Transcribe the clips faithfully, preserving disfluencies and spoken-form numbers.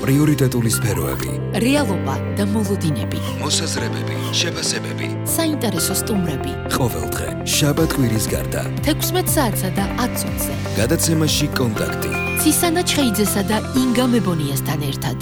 პრიორიტეტული სფეროები, რეალობა და მოლოდინები, მოსაზრებები, შეფასებები, საინტერესო სტუმრები. ყოველდღე, შაბათ-კვირის გარდა, თექვსმეტ საათსა და ათ წუთზე. გადაცემაში კონტაქტი. ცისანა ჩხეიძესა და ინგა მებონიასთან ერთად.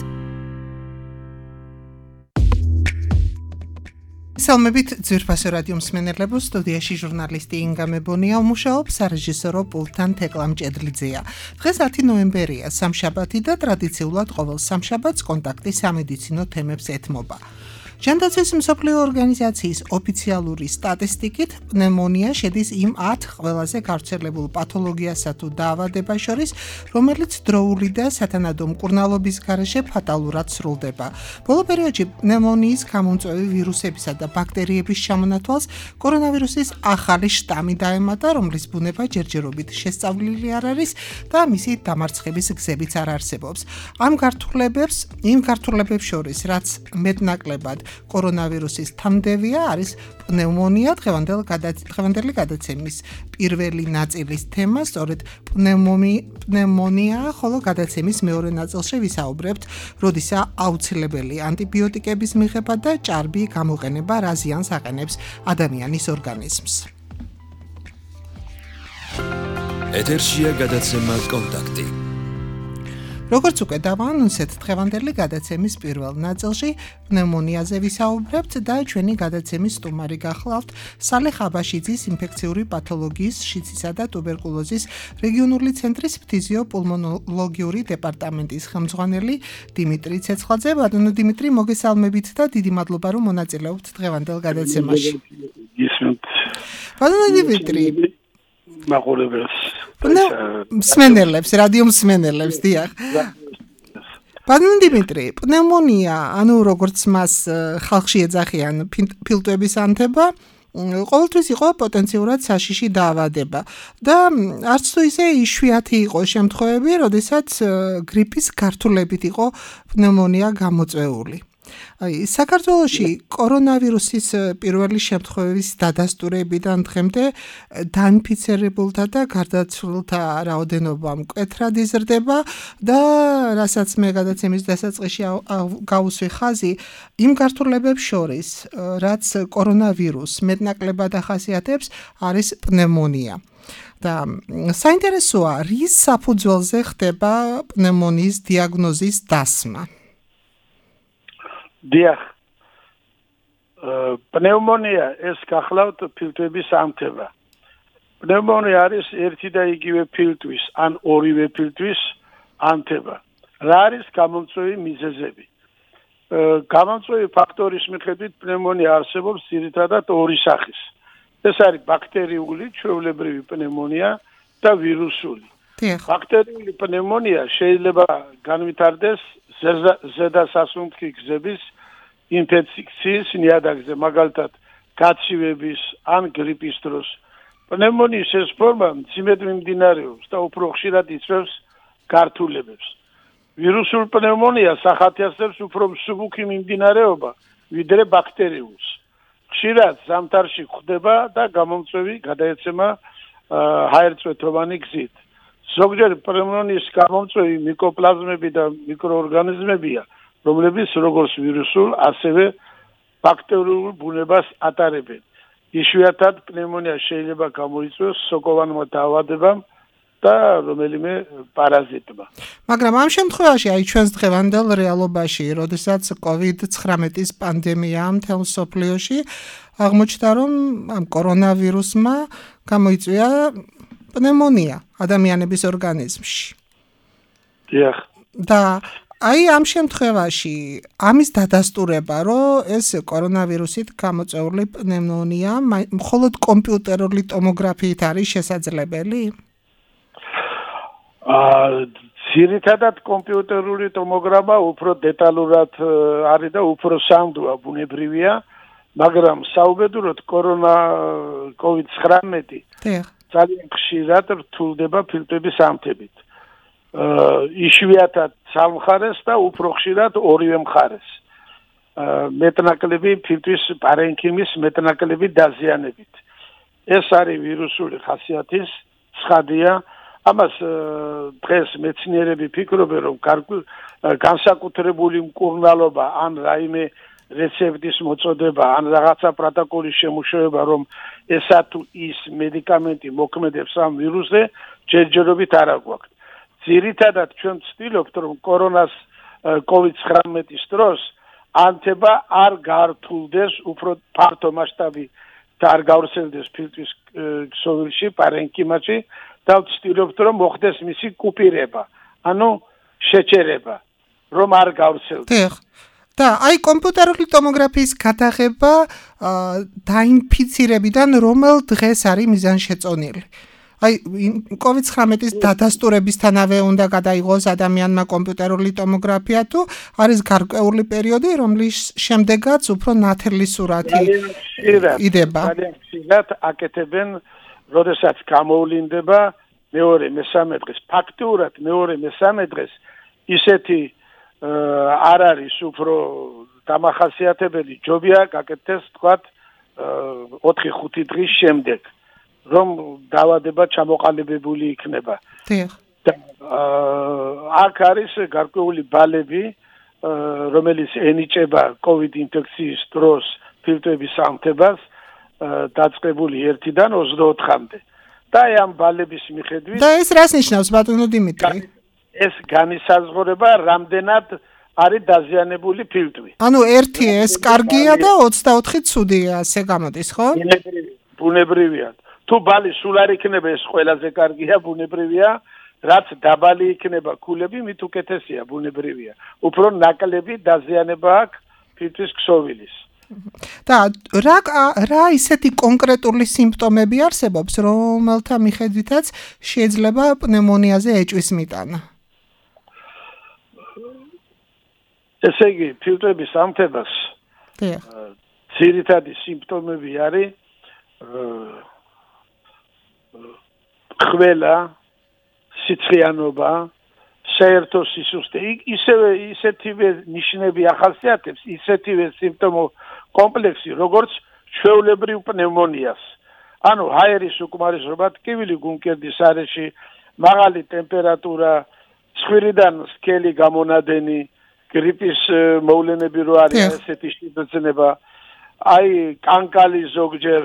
სალმებით ძვირფასო რადიო მსმენელებო, სტუდიაში ჟურნალისტი ინგა მებონია უმუშაობს, სარეჟისორო პულტთან თეკლა მჭედლიძეა. დღეს ათი ნოემბერია, სამშაბათი და ტრადიციულად ყოველ სამშაბათს კონტაქტი სამედიცინო თემებს ეთმობა. ჯანდაცვის მსოფლიო ორგანიზაციის ოფიციალური სტატისტიკით, პნევმონია შედის იმ ათ ყველაზე გავრცელებულ პათოლოგიასა თუ დაავადებას შორის, რომელიც დროული და სათანადო მკურნალობის გარეშე ფატალურად სრულდება. ბოლო პერიოდში პნევმონიის გამომწვევი ვირუსებისა და ბაქტერიების ჩამონათვალს კორონავირუსის ახალი შტამი დაემატა, რომლის ბუნება ჯერჯერობით შესწავლილი არ არის და მისი დამარცხების გზებიც არ არსებობს. ამ გართულებებს, იმ გართულებებს შორის, რაც მეტნაკლებად კორონავირუსის თამდევია, არის პნევმონია. დღევანდელი გადაცემის პირველი ნაწილის თემა სწორედ პნევმონიაა, ხოლო გადაცემის მეორე ნაწილში ვისაუბრებთ, როდისა აუცილებელი ანტიბიოტიკების მიღება და ჭარბი გამოყენება რა ზიანს აყენებს ადამიანის ორგანიზმს. ეთერშია გადაცემა კონტაქტი. როგორც უკვე დავაანონსეთ, დღევანდელი გადაცემის პირველ ნაწილში პნევმონიაზე ვისაუბრებთ და ჩვენი გადაცემის სტუმარი გახლავთ სალე ხაბაშიძის ინფექციური პათოლოგიის, შიცისა და ტუბერკულოზის რეგიონული ცენტრის ფთიზიოპულმონოლოგიური დეპარტამენტის ხელმძღვანელი დიმიტრი ცეცხლაძე. ბატონო დიმიტრი, მოგესალმებით და დიდი მადლობა, რომ მონაწილეობთ დღევანდელ გადაცემაში. ბატონო დიმიტრი, მაყურებელს მსმენელებს, რადიო მსმენელებს, დიახ. ბატონო დიმიტრი, პნევმონია, ანუ როგორც მას ხალხში ეძახიან, ფილტვების ანთება, ყოველთვის იყო პოტენციურად საშიში დაავადება და არც თუ ისე იშვიათი იყო შემთხვევები, როდესაც გრიპის გართულებით იყო პნევმონია გამოწვეული. საქართველოში კორონავირუსის პირველი შემთხვევების დადასტურებიდან დღემდე დაინფიცირებულთა და გარდაცვლილთა რაოდენობა მკვეთრად იზრდება და რასაც მე გადაცემის დასაწყისში გავუსვი ხაზი, იმ გართულებებს შორის, რაც კორონავირუსს მეტნაკლებად ახასიათებს, არის პნევმონია. და საინტერესოა, რის საფუძველზე ხდება პნევმონიის დიაგნოზის დასმა? დიახ, პნევმონია ეს გახლავთ ფილტვების ანთება. პნევმონია არის ერთი და იგივე ფილტვის ან ორივე ფილტვის ანთება. რა არის გამომწვევი მიზეზები? გამომწვევი ფაქტორის მიხედვით პნევმონია არსებობს ძირითადად ორი სახის. ეს არის ბაქტერიული, ჩვეულებრივი პნევმონია და ვირუსული. ბაქტერიული პნევმონია შეიძლება განვითარდეს ზედასასუნთქი გზების ინფექციის ნიადაგზე, მაგალითად გაცივების ან გრიპის დროს. პნევმონიის ეს ფორმა მძიმედ მიმდინარეობს და უფრო ხშირად იწვევს გართულებებს. ვირუსულ პნევმონიას ახასიათებს უფრო მსუბუქი მიმდინარეობა, ვიდრე ბაქტერიულს. ხშირად ზამთარში გვხდება და გამომწვევი გადაეცემა ჰაერწვეთოვანი გზით. ზოგჯერ პნევმონიის გამომწვევი მიკოპლაზმები და მიკროორგანიზმებია, რომლებიც როგორც ვირუსულ, ასევე ბაქტერიულ ბუნებას ატარებენ. იშვიათად პნევმონია შეიძლება გამოიწვიოს სოკოვანმა დაავადებამ და რომელიმე პარაზიტმა. მაგრამ ამ შემთხვევაში, აი ჩვენს დღევანდელ რეალობაში, როდესაც კოვიდ ცხრამეტის პანდემია მთელ მსოფლიოში, აღმოჩნდა, რომ ამ კორონავირუსმა გამოიწვია პნევმონია ადამიანების ორგანიზმში. დიახ. და აი ამ შემთხვევაში ამის დადასტურება, რომ ეს კორონავირუსით გამოწვეული პნევმონია მხოლოდ კომპიუტერული ტომოგრაფიით არის შესაძლებელი? აა ძირითადად კომპიუტერული ტომოგრაფია უფრო დეტალურად არის და უფრო სამდოა ბუნებრივია, მაგრამ საუბედუროდ კორონა კოვიდ ცხრამეტი ძალიან ხშირად რთულდება ფილტვების ანთებით. იშვიათად სამხარეს და უფრო ხშირად ორივე მხარეს. მეტნაკლები ფილტვის პარენქიმის მეტნაკლები დაზიანებით. ეს არის ვირუსული ხასიათის ცხადია ამას დღეს მეცნიერები ფიქრობენ, რომ განსაკუთრებული მკურნალობა ან რაიმე რეცეპტის მოწოდება, ან რაღაცა პროტოკოლის შემუშავება, რომ ესა თუ ის მედიკამენტი მოქმედებს ამ ვირუსზე, ჯერჯერობით არ აგვაქვს. ძირითადად ჩვენ ვცდილობთ, რომ კორონას კოვიდ ცხრამეტის დროს ანთება არ გართულდეს უფრო ფართო მასშტაბით და არ გავრცელდეს ფილტვის ქსოვილში, პარენქიმაში და ვცდილობთ, რომ მოხდეს მისი კუპირება, ანუ შეჩერება, რომ არ გავრცელდეს. და აი კომპიუტერული ტომოგრაფიის გადაღება დაინფიცირებიდან რომელ დღეს არის მიზანშეწონილი? აი კოვიდ ცხრამეტის დადასტურებისთანავე უნდა გადაიღოს ადამიანმა კომპიუტერული ტომოგრაფია თუ არის გარკვეული პერიოდი, რომლის შემდეგაც უფრო ნათელი სურათი იდება? ძალიან ხშირად აკეთებენ, როდესაც გამოვლინდება მეორე მესამე დღეს. ფაქტიურად მეორე მესამე დღეს ისეთი არ არის უფრო დამახასიათებელი, ჯობია გაკეთდეს თქვათ ოთხი ხუთი დღის შემდეგ, რომ დაავადება ჩამოყალიბებული იქნება. და აქ არის გარკვეული ბალები, რომელიც ენიჭება კოვიდ ინფექციის დროს ფილტვების ანთებას, დაწყებული ერთიდან ოცდაოთხამდე. და აი ამ ბალების მიხედვით და ეს რას ნიშნავს, ბატონო დიმიტრი? ეს განისაზღვრება, რამდენად არის დაზიანებული ფილტვი. ანუ ერთი ეს კარგია და ოცდაოთხი ცუდია, ასე გამოდის, ხო? ბუნებრივია. თუ ბალი სულ არ იქნება, ეს ყველაზე კარგია, ბუნებრივია, რაც დაბალი იქნება ქულები, მით უკეთესია, ბუნებრივია. უფრო ნაკლები დაზიანება აქვს ფილტვის ქსოვილის. და რა რა ისეთი კონკრეტული სიმპტომები არსებობს, რომელთა მიხედვითაც შეიძლება პნევმონიაზე ეჭვის მიტანა? ესე იგი, ფილტვების ანთებას ძირითადი სიმპტომები არის ხველა, სიცხიანობა, საერთო სისუსტე. ისევე ისეთივე ნიშნები ახასიათებს, ისეთივე სიმპტომო კომპლექსი, როგორც ჩვეულებრივ პნევმონიას. ანუ ჰაერის უკმარისობა, ტკივილი გულმკერდის არეში, მაღალი ტემპერატურა, ცხვირიდან სქელი გამონადენი, გრიპის მოვლენები რო არის ესეთი შეგრძნება, აი კანკალი ზოგჯერ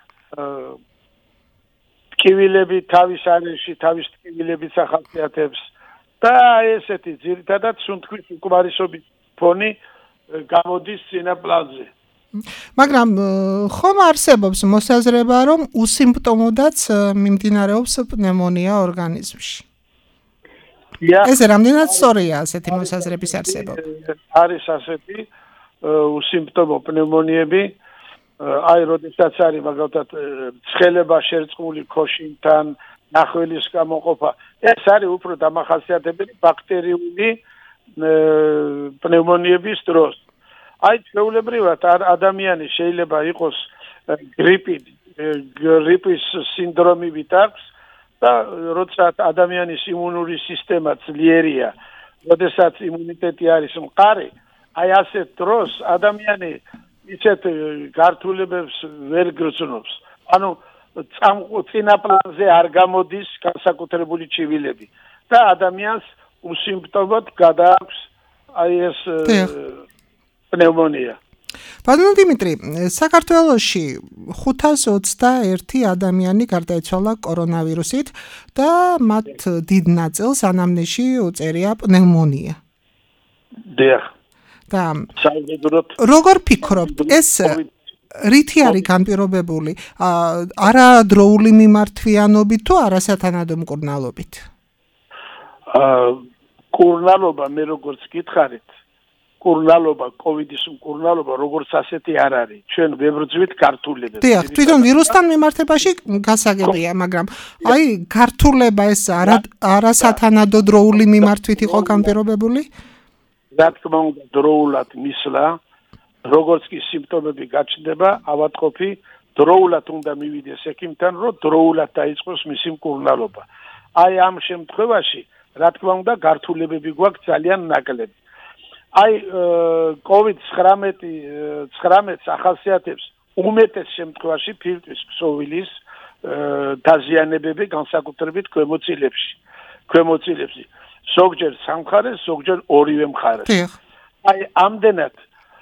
ტკივილები თავის არეში, თავის ტკივილებით ახასიათებს და ესეთი ძირითადად სუნთქვის უკმარისობის ფონი გამოდის წინაპლანზე. მაგრამ ხომ არსებობს მოსაზრება, რომ უსიმპტომოდაც მიმდინარეობს პნევმონია ორგანიზმში? ეს რამდენად სწორია ასეთი მოსაზრების არსებობა? არის ასეთი უსიმპტომო პნევმონიები, აი როდესაც არის მაგალითად ცხელება შერწყმული ქოშინთან, ნახველის გამოყოფა, ეს არის უფრო დამახასიათებელი ბაქტერიული პნევმონიების დროს. აი ჩვეულებრივად ადამიანი შეიძლება იყოს გრიპი, გრიპის სინდრომივით აქვს და როცა ადამიანის იმუნური სისტემა ძლიერია, როდესაც იმუნიტეტი არის მყარი, აი ასეთ დროს ადამიანი ისეთ გართულებებს ვერ გრძნობს. ანუ წინაპლანზე არ გამოდის განსაკუთრებული ჩივილები და ადამიანს უსიმპტომოდ გადააქვს აი ეს პნევმონია. ბატონო დიმიტრი, საქართველოში ხუთას ოცდაერთი ადამიანი გარდაიცვალა კორონავირუსით და მათ დიდ ნაწილს ანამნეზში უწერია პნევმონია. დიახ. და როგორ ფიქრობთ, ეს რითი არის განპირობებული? არადროული მიმართვიანობით თუ არასათანადო მკურნალობით? მკურნალობა მე როგორც გითხარით, მკურნალობა, კოვიდის მკურნალობა როგორც ასეთი არ არის. ჩვენ ვებრძვით გართულებებს. დიახ, თვითონ ვირუსთან მიმართებაში გასაგებია, მაგრამ აი გართულება ეს არასათანადო დროული მიმართვით იყო განპირობებული? რა თქმა უნდა, დროულად მისლა, როგორც კი სიმპტომები გაჩნდება, ავადმყოფი დროულად უნდა მივიდეს ექიმთან, რომ დროულად დაიწყოს მისი მკურნალობა. აი ამ შემთხვევაში, რა თქმა უნდა, გართულებები გვაქვს ძალიან ნაკლები. აი კოვიდ ცხრამეტს ახასიათებს უმეტეს შემთხვევაში ფილტვის ქსოვილის დაზიანებები განსაკუთრებით ქვემოცილებში. ქვემოცილებში. ზოგჯერ სამხარეს, ზოგჯერ ორივე მხარეს. აი ამდენად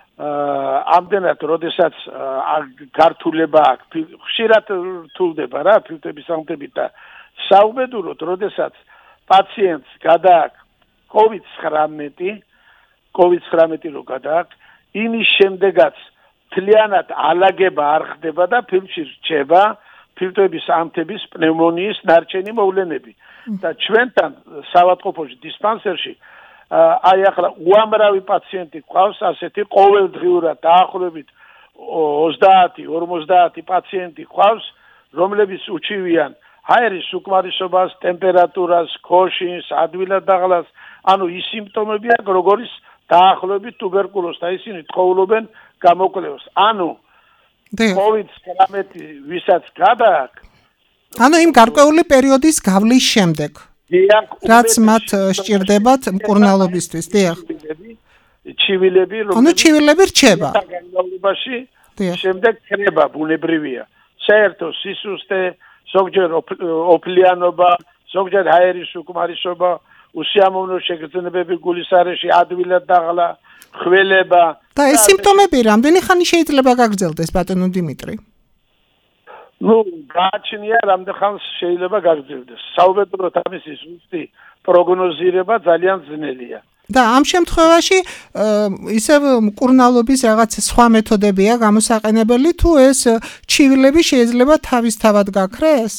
ამდენად როდესაც გართულება აქვს, ხშირად რთულდება რა ფილტვების ანთებით და საუბედუროდ როდესაც პაციენტს გადააქვს კოვიდ ცხრამეტი, კოვიდ ცხრამეტი რო გადააქვს, იმის შემდეგაც თლიანად ალაგება არ ხდება და ფილტვში რჩება ფილტვების ანთების პნევმონიის ნარჩენი მოვლენები. და ჩვენთან საავადმყოფოში დისპანსერში აი ახლა უამრავი პაციენტი ყავს ასეთი ყოველდღიურად დაახლოებით ოცდაათი ორმოცდაათი პაციენტი ყავს რომლებიც უჩივიან ჰაერის უკმარისობას, ტემპერატურას, ქოშინს, ადვილად დაღლას, ანუ ის სიმპტომები აქვს როგორიც დაახლოებით ტუბერკულოზს და ისინი თხოვლობენ გამოკვლევას. ანუ კოვიდ ცხრამეტი ვისაც გადააქვს ანუ იმ გარკვეული პერიოდის გავლის შემდეგ რაც მათ სჭირდებათ მკურნალობისთვის, დიახ. ჩივილები, ანუ ჩივილები რჩება. განმავლობაში შემდეგ ქრება ბუნებრივია. საერთო სისუსტე, ზოგჯერ ოფლიანობა, ზოგჯერ ჰაერის უკმარისობა, უსიამოვნო შეგრძნებები გულის არეში, ადვილად დაღლა, ხველება. და ეს სიმპტომები რამდენი ხანი შეიძლება გაგრძელდეს, ბატონო დიმიტრი? ну გააჩნია რამდენ ხანს შეიძლება გაგრძელდეს. საუბედუროდ ამისი ზუსტი პროგნოზირება ძალიან ძნელია. და ამ შემთხვევაში ისევ მკურნალობის რაღაც სხვა მეთოდებია გამოსაყენებელი თუ ეს ჩივილები შეიძლება თავისთავად გაქრეს?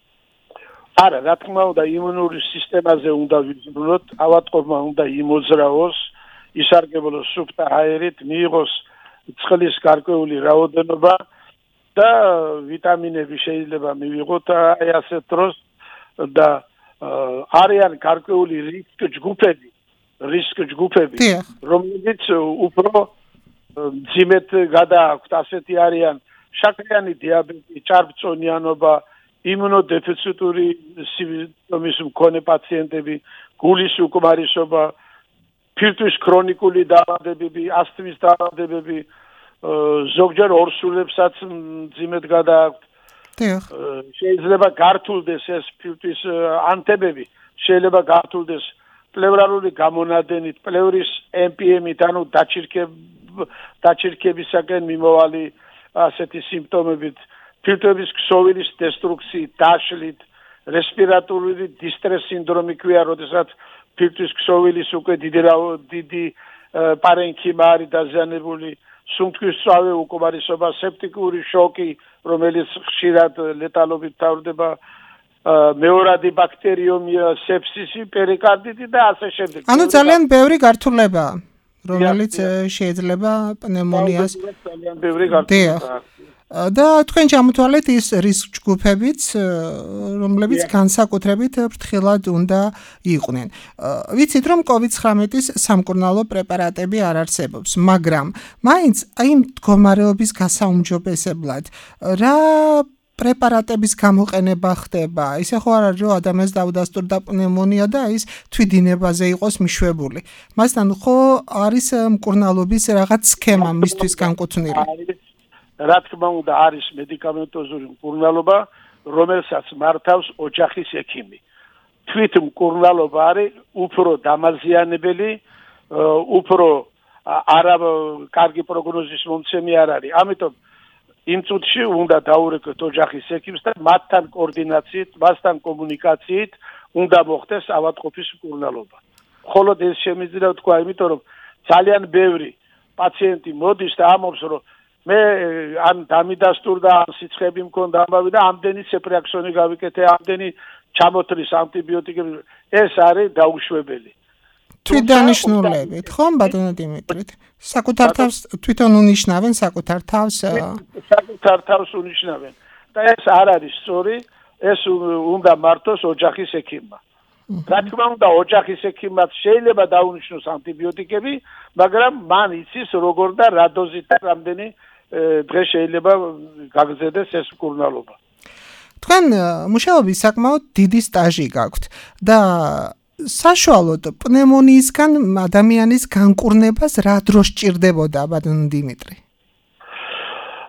არა, რა თქმა უნდა, იმუნური სისტემაზე უნდა ვიზრუნოთ, ავადმყოფმა უნდა იმოძრაოს, ისარგებლოს სუფთა ჰაერით, მიიღოს წყლის გარკვეული რაოდენობა და ვიტამინები შეიძლება მივიღოთ აი ასეთ დროს და არიან გარკვეული რისკ ჯგუფები, რისკ ჯგუფები, რომლებიც უფრო მძიმედ გადააქვთ, ასეთი არიან შაქრიანი დიაბეტი, ჭარბწონიანობა, იმუნოდეფიციტური სიმპტომის მქონე პაციენტები, გულის უკმარისობა, ფილტვის ქრონიკული დაავადებები, ასთმის დაავადებები, ზოგჯერ ორსულებსაც მძიმედ გადააქვთ. შეიძლება გართულდეს ეს ფილტვის ანთებები, შეიძლება გართულდეს პლევრალური გამონადენით, პლევრის ემ პი ემით, ანუ დაჩირკებ დაჩირკებისაკენ მიმოვალი ასეთი სიმპტომებით, ფილტვების ქსოვილის დესტრუქციით, დაშლით, რესპირატორული დისტრეს სინდრომი ქვია, როდესაც ფილტვის ქსოვილის უკვე დიდი დიდი პარენქიმა არის დაზიანებული, სუნთქვის სწრაფი უკმარისობა, სეპტიკური შოკი, რომელიც ხშირად ლეტალობით თავდება, მეორადი ბაქტერიომია, სეფსისი, პერიკარდიტი და ასე შემდეგ. ანუ ძალიან ბევრი გართულებაა, რომელიც შეიძლება პნევმონიას ძალიან ბევრი გართულებაა. და თქვენ ჩამოთვალეთ ის რისკ ჯგუფებიც, რომლებიც განსაკუთრებით ფრთხილად უნდა იყვნენ. ვიცით, რომ კოვიდ ცხრამეტის სამკურნალო პრეპარატები არ არსებობს, მაგრამ მაინც აი იმ მდგომარეობის გასაუმჯობესებლად რა პრეპარატების გამოყენება ხდება? ისე ხო არ არის, რომ ადამიანს დაუდასტურდა პნევმონია და ის თვითდინებაზე იყოს მიშვებული. მასთან ხო არის მკურნალობის რაღაც სქემა მისთვის განკუთვნილი? რა თქმა უნდა არის მედიკამენტოზური მკურნალობა, რომელსაც მართავს ოჯახის ექიმი. თვით მკურნალობა არის უფრო დამაზიანებელი, უფრო არა კარგი პროგნოზის მომცემი არ არის. ამიტომ იმ წუთში უნდა დაურეკოთ ოჯახის ექიმს და მათთან კოორდინაციით, მასთან კომუნიკაციით უნდა მოხდეს ავადმყოფის მკურნალობა. მხოლოდ ეს შემიძლია თქვა, იმიტომ რომ ძალიან ბევრი პაციენტი მოდის და ამბობს, რომ მე ან დამიდასტურდა, ან სიცხეები მქონდა ამბავი და ამდენი ცეპრიაქსონი გავიკეთე, ამდენი ჩამოთვლის ანტიბიოტიკები, ეს არის დაუშვებელი. თვითდანიშნულებით, ხომ ბატონო დიმიტრით? საკუთარ თავს თვითონ უნიშნავენ საკუთარ თავს? საკუთარ თავს უნიშნავენ. და ეს არ არის სწორი, ეს უნდა მართოს ოჯახის ექიმმა. რა თქმა უნდა, ოჯახის ექიმად შეიძლება დაუნიშნოს ანტიბიოტიკები, მაგრამ მან იცის როგორ და რა დოზით და რამდენი დღეს შეიძლება გაგრძელდეს ეს მკურნალობა. თქვენ მუშაობის საკმაოდ დიდი სტაჟი გაქვთ და საშუალოდ პნევმონიისგან ადამიანის განკურნებას რა დროს სჭირდებოდა, ბატონო დიმიტრი?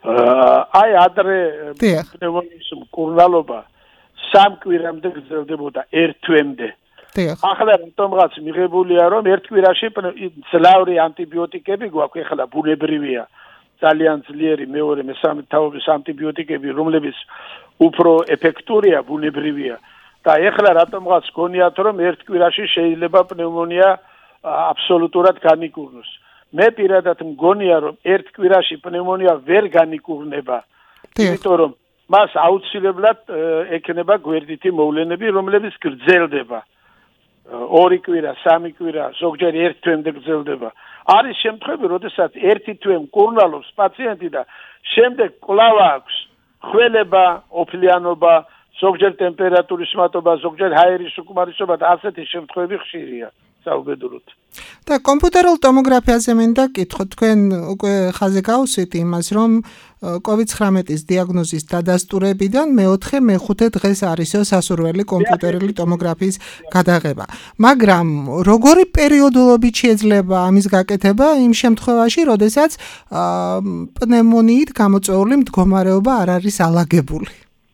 აი ადრე პნევმონიის მკურნალობა სამ კვირამდე გრძელდებოდა ერთ თვემდე. ახლა რატომღაც მიღებულია რომ ერთ კვირაში ძლავრი ანტიბიოტიკები გვაქვს, ახლა ბუნებრივია ძალიან ძლიერი მეორე მესამე თაობის ანტიბიოტიკები, რომლებიც უფრო ეფექტურია, ბუნებრივია. და ახლა რატომღაც გონიათ რომ ერთ კვირაში შეიძლება პნევმონია აბსოლუტურად განიკურნოს. მე პირადად მგონია რომ ერთ კვირაში პნევმონია ვერ განიკურნება. იმიტომ რომ მას აუცილებლად ექნება გვერდითი მოვლენები, რომლებიც გრძელდება. ორი კვირა, სამი კვირა, ზოგჯერ ერთ თვემდე გრძელდება. არის შემთხვევები, როდესაც ერთი თვე მკურნალობს პაციენტი და შემდეგ კვლავ აქვს ხველება, ოფლიანობა, ზოგჯერ ტემპერატურის მატობა, ზოგჯერ ჰაერის უკმარისობა და ასეთი შემთხვევები ხშირია საუბედუროდ. და კომპიუტერულ ტომოგრაფიაზე მინდა კითხოთ, თქვენ უკვე ხაზი გავუსვით იმას, რომ კოვიდ ცხრამეტის დიაგნოზის დადასტურებიდან მეოთხე მეხუთე დღეს არისო სასურველი კომპიუტერული ტომოგრაფიის გადაღება. მაგრამ როგორი პერიოდულობით შეიძლება ამის გაკეთება იმ შემთხვევაში, როდესაც პნევმონიით გამოწვეული მდგომარეობა არ არის ალაგებული?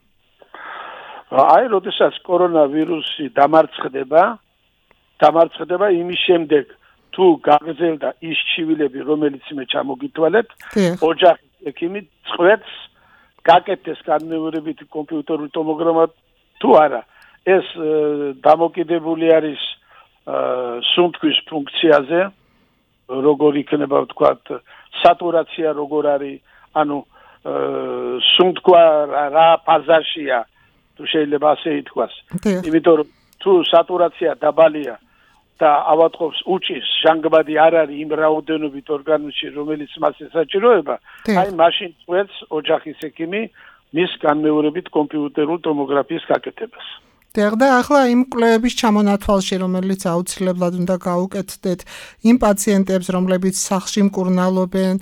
აი, როდესაც კორონავირუსი დამარცხდება, დამარცხდება იმის შემდეგ, თუ გაგრძელდა ის ჩივილები, რომელიც მე ჩამოგითვალეთ, ოჯახის ექიმი წვეთს გაკეთდეს განმეორებითი კომპიუტერული ტომოგრამა თუ არა. ეს დამოკიდებული არის სუნთქვის ფუნქციაზე, როგორ იქნება ვთქვათ, სატურაცია როგორ არის, ანუ სუნთქვა რა ფაზაშია, თუ შეიძლება ასე ითქვას. იმიტომ რომ თუ სატურაცია დაბალია და ავადმყოფს უჭის ჟანგბადი არ არის იმ რაოდენობით ორგანიზმში, რომელიც მას ესაჭიროება, აი მაშინ წვეთს ოჯახის ექიმი მის განმეორებით კომპიუტერულ ტომოგრაფიის გაკეთებას. და ახლა იმ კვლევების ჩამონათვალში, რომელიც აუცილებლად უნდა გაუკეთდეთ იმ პაციენტებს, რომლებიც სახლში მკურნალობენ,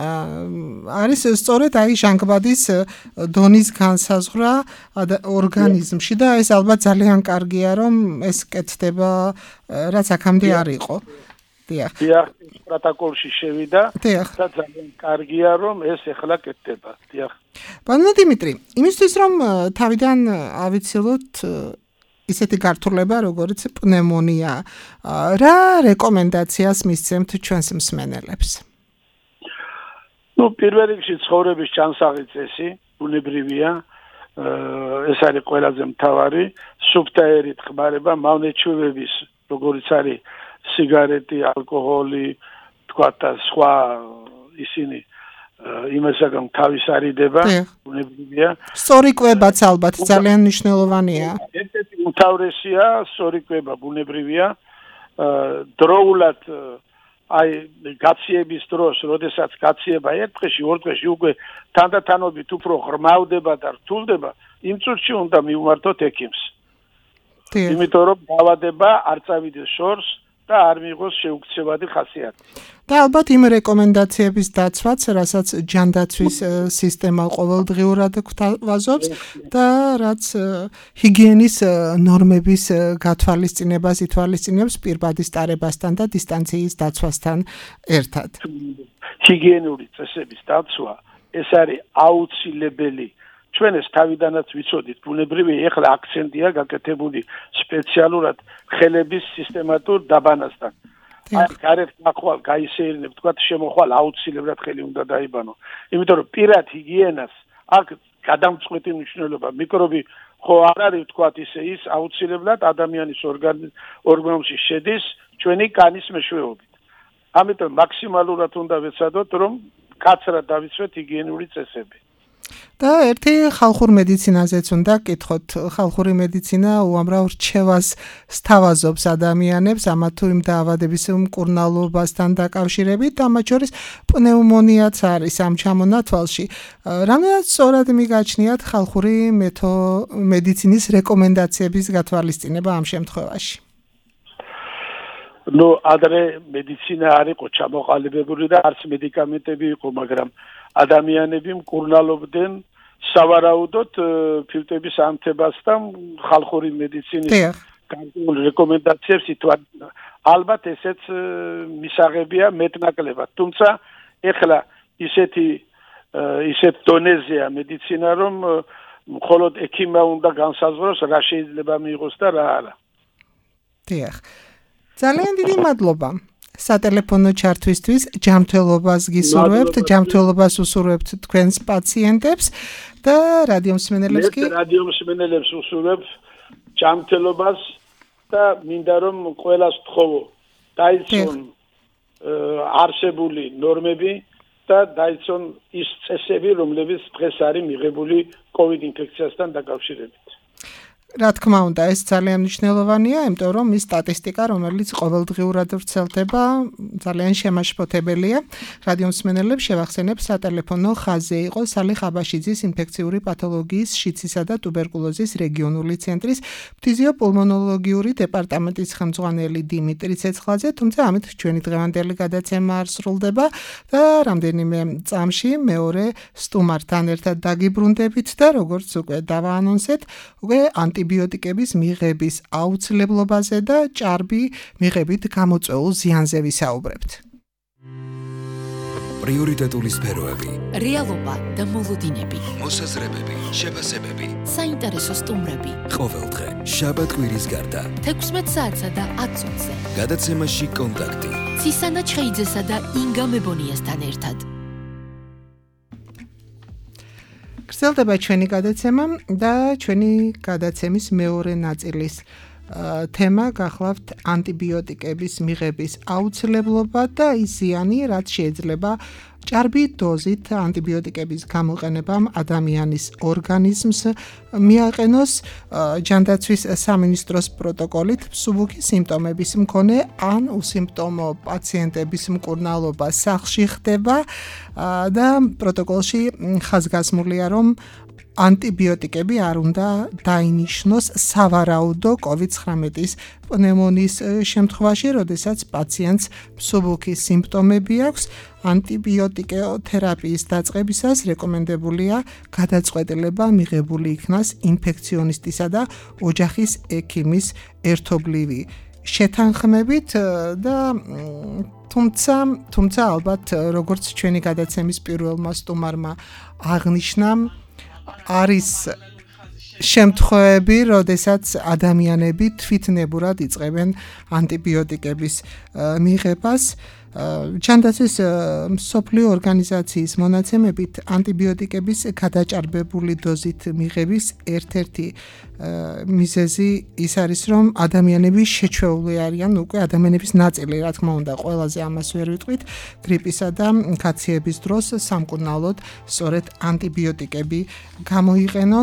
არის სწორედ აი ჟანგბადის დონის განსაზღვრა ორგანიზმში და ეს ალბათ ძალიან კარგია, რომ ეს კეთდება, რაც აქამდე არ იყო. დიახ. დიახ, პროტოკოლში შევიდა და ძალიან კარგია, რომ ეს ახლა კეთდება. დიახ. ბატონო დიმიტრი, იმისთვის რომ თავიდან ავიცილოთ ისეთი გართულება, როგორც პნევმონია, რა რეკომენდაციას მისცემთ ჩვენს მსმენელებს? ნუ პირველ რიგში ცხოვრების ჩანსაღი წესი, ბუნებრივია, ეს არის ყველაზე მთავარი, სუფთა ერით ხმარება, მავნეჩვევების, როგორც არის სიგარეტი, ალკოჰოლი, თქვა და სხვა ისინი იმასაგან თავის არიდება, ბუნებრივია. სწორი კვებაც ალბათ ძალიან მნიშვნელოვანია. ერთ-ერთი უმთავრესია სწორი კვება, ბუნებრივია. დროულად აი გაციების დროს, როდესაც გაციება ერთ დღეში, ორ დღეში უკვე თანდათანობით უფრო ღრმავდება და რთულდება, იმ წუთში უნდა მივმართოთ ექიმს. იმიტომ რომ დაავადება არ წავიდეს შორს და არ მიიღოს შეუქცევადი ხასიათი. და ალბათ იმ რეკომენდაციების დაცვაც, რასაც ჯანდაცვის სისტემა ყოველდღიურად გვთავაზობს და რაც ჰიგიენის ნორმების გათვალისწინებას ითვალისწინებს პირბადის ტარებასთან და დისტანციის დაცვასთან ერთად. ჰიგიენური წესების დაცვა ეს არის აუცილებელი. ჩვენ ეს თავიდანაც ვიცოდით, ბუნებრივია, ეხლა აქცენტია გაკეთებული სპეციალურად ხელების სისტემატურ დაბანასთან. აი, გარეთ ნახვალ გაისეირნებ, თქვა შემოხვალ აუცილებლად ხელი უნდა დაიბანო. იმიტომ რომ პირად ჰიგიენას აქ გადამწყვეტი მნიშვნელობა, მიკრობი ხო არ არის თქვა ისე ის აუცილებლად ადამიანის ორგანიზმში შედის ჩვენი კანის მეშვეობით. ამიტომ მაქსიმალურად უნდა ვეცადოთ, რომ კაცრად დავიცვეთ ჰიგიენური წესები. და ერთი ხალხურ მედიცინაზეც უნდა კითხოთ. ხალხური მედიცინა უამრავ რჩევას სთავაზობს ადამიანებს ამა თუ იმ დაავადების მკურნალობასთან დაკავშირებით, ამათ შორის პნევმონიაც არის ამ ჩამონათვალში. რამდენად სწორად მიგაჩნიათ ხალხური მედიცინის რეკომენდაციების გათვალისწინება ამ შემთხვევაში? ნუ ადრე მედიცინა არ იყო ჩამოყალიბებული და არც მედიკამენტები იყო, მაგრამ ადამიანები მკურნალობდნენ სავარაუდოდ ფილტვების ანთებასთან ხალხური მედიცინის განკუთვნილ რეკომენდაციებს ითვალისწინებდა. ალბათ ესეც მისაღებია მეტნაკლებად. თუმცა ეხლა ისეთი ისეთ დონეზეა მედიცინა, რომ მხოლოდ ექიმმა უნდა განსაზღვროს, რა შეიძლება მიიღოს და რა არა. დიახ. ძალიან დიდი მადლობა. სატელეფონო ჩართვისთვის, ჯანმრთელობას გისურვებთ, ჯანმრთელობას უსურვებთ თქვენს პაციენტებს და რადიო მსმენელებს კი რადიო მსმენელებს უსურვებ ჯანმრთელობას და მინდა რომ ყველას ვთხოვო დაიცვან არსებული ნორმები და დაიცვან ის წესები, რომლებიც დღეს არის მიღებული COVID ინფექციასთან დაკავშირებით. რა თქმა უნდა, ეს ძალიან მნიშვნელოვანია, იმიტომ რომ ის სტატისტიკა, რომელიც ყოველდღიურად ვრცელდება, ძალიან შემაშფოთებელია. რადიო მსმენელებს შევახსენებ, სატელეფონო ხაზი იყო სალი ხაბაშიძის ინფექციური პათოლოგიის, შიცისა და ტუბერკულოზის რეგიონული ცენტრის ფთიზიოპულმონოლოგიური დეპარტამენტის ხელმძღვანელი დიმიტრი ცეცხლაძე, თუმცა ამით ჩვენი დღევანდელი გადაცემა არ სრულდება და რამდენიმე წამში მეორე სტუმართან ერთად დაგიბრუნდებით და როგორც უკვე დავაანონსეთ, უკვე ანტიბიოტიკების მიღების აუცილებლობაზე და ჭარბი მიღებით გამოწვეულ ზიანზე ვისაუბრებთ. პრიორიტეტული სფეროები, რეალობა და მოლოდინები, მოსაზრებები, შეფასებები, საინტერესო სტუმრები. ყოველდღე, შაბათ-კვირის გარდა, თექვსმეტ საათსა და ათ წუთზე. გადაცემაში კონტაქტი. ცისანა ჩხეიძესა და ინგა მებონიასთან ერთად. გრძელდება ჩვენი გადაცემა და ჩვენი გადაცემის მეორე ნაწილის თემა გახლავთ ანტიბიოტიკების მიღების აუცილებლობა და ის ზიანი, რაც შეიძლება ჭარბი დოზით ანტიბიოტიკების გამოყენებამ ადამიანის ორგანიზმს მიაყენოს ჯანდაცვის სამინისტროს პროტოკოლით მსუბუქი სიმპტომების მქონე ან უსიმპტომო პაციენტების მკურნალობა სახლში ხდება და პროტოკოლში ხაზგასმულია, რომ ანტიბიოტიკები არ უნდა დაინიშნოს სავარაუდო COVID nineteen-ის პნევმონიის შემთხვევაში, როდესაც პაციენტს მსუბუქი სიმპტომები აქვს. ანტიბიოტიკოთერაპიის დაწყებისას რეკომენდებულია გადაწყვეტილება მიღებული იქნას ინფექციონისტისა და ოჯახის ექიმის ერთობლივი შეთანხმებით და თუმცა თუმცა ალბათ როგორც ჩვენი გადაცემის პირველმა სტუმარმა აღნიშნა, არის შემთხვევები, როდესაც ადამიანები თვითნებურად იწყებენ ანტიბიოტიკების მიღებას. ჯანდაცვის მსოფლიო ორგანიზაციის მონაცემებით ანტიბიოტიკების გადაჭარბებული დოზით მიღების ერთ-ერთი მიზეზი ის არის, რომ ადამიანები შეჩვეული არიან, უკვე ადამიანების ნაწილი, რა თქმა უნდა, ყველაზე ამას ვერ ვიტყვით, გრიპისა და კაციების დროს სამკურნალოდ სწორედ ანტიბიოტიკები გამოიყენონ.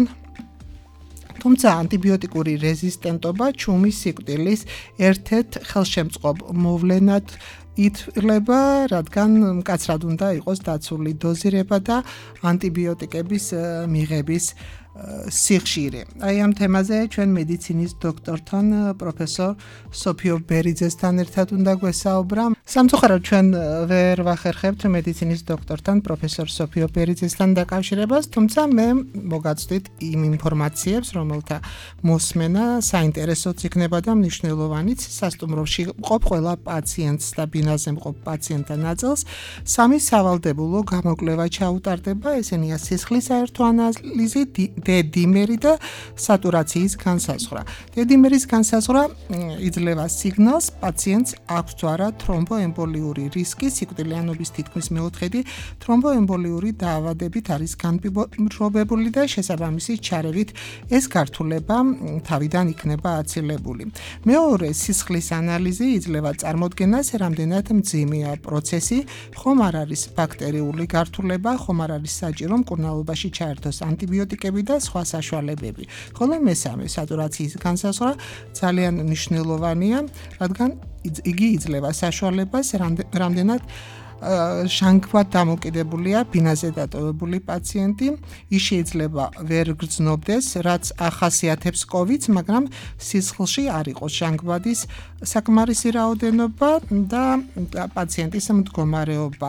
თუმცა ანტიბიოტიკური რეზისტენტობა ჩუმის სიკვდილის ერთ-ერთ ხელშემწყობ მოვლენად ითვლება, რადგან მკაცრად უნდა იყოს დაცული დოზირება და ანტიბიოტიკების მიღების სიხშირე. აი ამ თემაზე ჩვენ მედიცინის დოქტორთან, პროფესორ სოფიო ბერიძესთან ერთად უნდა გვესაუბრა. სამწუხაროდ ჩვენ ვერ ვახერხებთ მედიცინის დოქტორთან, პროფესორ სოფიო ბერიძესთან დაკავშირებას, თუმცა მე მოგაცდით იმ ინფორმაციებს, რომელთა მოსმენა საინტერესოც იქნება და მნიშვნელოვანიც. სასტუმროში მყოფ ყველა პაციენტს და ბინაზე მყოფ პაციენტთა ნაწილს სამი სავალდებულო გამოკვლევა ჩაუტარდება, ესენია სისხლის საერთო ანალიზი, დედიმერი და სატურაციის განსაზღვრა. დედიმერის განსაზღვრა იძლევა სიგნალს პაციენტს აქვს თუ არა თრომბოემბოლიური რისკი, სიკვდილიანობის თითქმის მეოთხედი თრომბოემბოლიური დაავადებით არის განპირობებული და შესაბამისი ჩარევით ეს გართულება თავიდან იქნება აცილებული. მეორე სისხლის ანალიზი იძლევა წარმოდგენას, რამდენად მძიმეა პროცესი, ხომ არ არის ბაქტერიული გართულება, ხომ არ არის საჭირო მკურნალობაში ჩაერთოს ანტიბიოტიკები და სხვა საშუალებები. ხოლო მესამე სატურაციის განსაზღვრა ძალიან მნიშვნელოვანია, რადგან იგი იძლევა საშუალებას, რამდენად ჟანგბად დამოკიდებულია ბინაზე დატოვებული პაციენტი. ის შეიძლება ვერ გრძნობდეს, რაც ახასიათებს COVID, მაგრამ სისხლში არ იყოს ჟანგბადის საკმარისი რაოდენობა და პაციენტის მდგომარეობა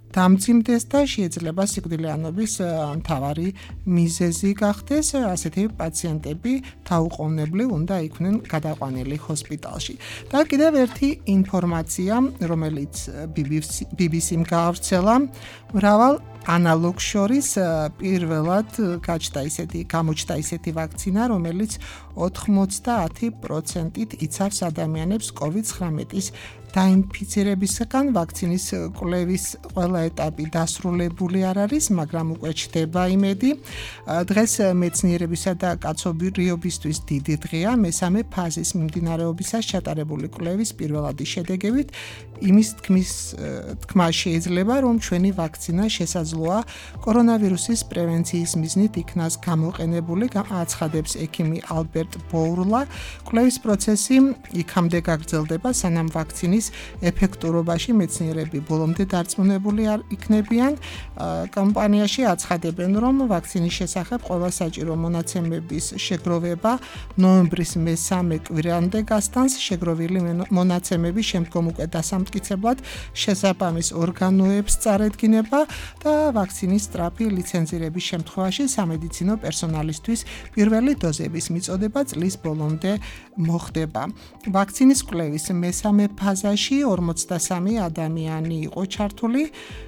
დამძიმდეს და შეიძლება სიკვდილიანობის მთავარი მიზეზი გახდეს. ასეთი პაციენტები დაუყოვნებლივ უნდა იყვნენ გადაყვანილი ჰოსპიტალში. და კიდევ ერთი ინფორმაცია, რომელიც ბი ბი სიმ გაავრცელა, მრავალ ანალოგს შორის პირველად გაჩნდა ისეთი გამოჩნდა ისეთი ვაქცინა, რომელიც ოთხმოცდაათი პროცენტით იცავს ადამიანებს კოვიდ ცხრამეტის დაინფიცირებისგან. ვაქცინის კვლევის ყველა ეტაპი დასრულებული არ არის, მაგრამ უკვე ჩდება იმედი. დღეს მეცნიერებისა და კაცობრიობისთვის დიდი დღეა. მესამე ფაზის მიმდინარეობისას ჩატარებული კვლევის პირველადი შედეგებით იმის თქმის თქმა შეიძლება, რომ ჩვენი ვაქცინა შესაძლოა კორონავირუსის პრევენციის მიზნით იქნას გამოყენებული, აცხადებს ექიმი ალბერტ ბოურლა. კვლევის პროცესი იქამდე გაგრძელდება, სანამ ვაქცინის ეფექტურობაში მეცნიერები ბოლომდე დარწმუნებული არ იქნებიან. კომპანიაში აცხადებენ, რომ ვაქცინის შესახებ ყველა საჭირო მონაცემების შეგროვება ნოემბრის მესამე კვირამდე გასტანს. შეგროვილი მონაცემები შემდგომ უკვე დასამტკიცებლად შესაბამის ორგანოებს წარედგინება და ვაქცინის სწრაფი ლიცენზირების შემთხვევაში სამედიცინო პერსონალისთვის პირველი დოზების მიწოდება წლის ბოლომდე მოხდება. ვაქცინის კვლევის მესამე ფაზაში ორმოცდასამი ადამიანი იყო ჩართული.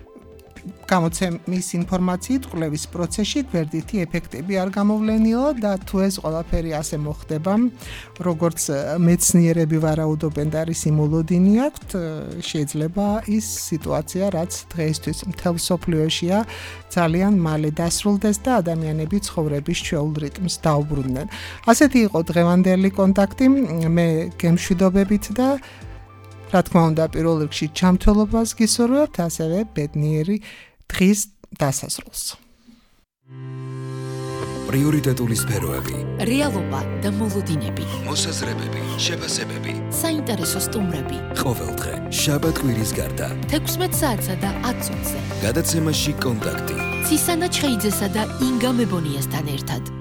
გამოცემის ინფორმაციით კვლევის პროცესში გვერდითი ეფექტები არ გამოვლენილა და თუ ეს ყველაფერი ასე მოხდება, როგორც მეცნიერები ვარაუდობენ და არის იმოლოდინი აქვთ, შეიძლება ის სიტუაცია, რაც დღეისთვის მთელ მსოფლიოშია, ძალიან მალე დასრულდეს და ადამიანები ცხოვრების ჩვეულ რიტმს დაუბრუნდნენ. ასეთი იყო დღევანდელი კონტაქტი. მე გემშვიდობებით და რა თქმა უნდა, პირველ რიგში ჯანმრთელობას გისურვებთ, ასევე ბედნიერი დღის დასასრულს. პრიორიტეტული სფეროები, რეალობა და მოლოდინები, მოსაზრებები, შეფასებები, საინტერესო სტუმრები. ყოველდღე, შაბათ-კვირის გარდა, თექვსმეტ საათსა და ათ წუთზე. გადაცემაში კონტაქტი. ცისანა ჩხეიძესა და ინგა მებონიასთან ერთად.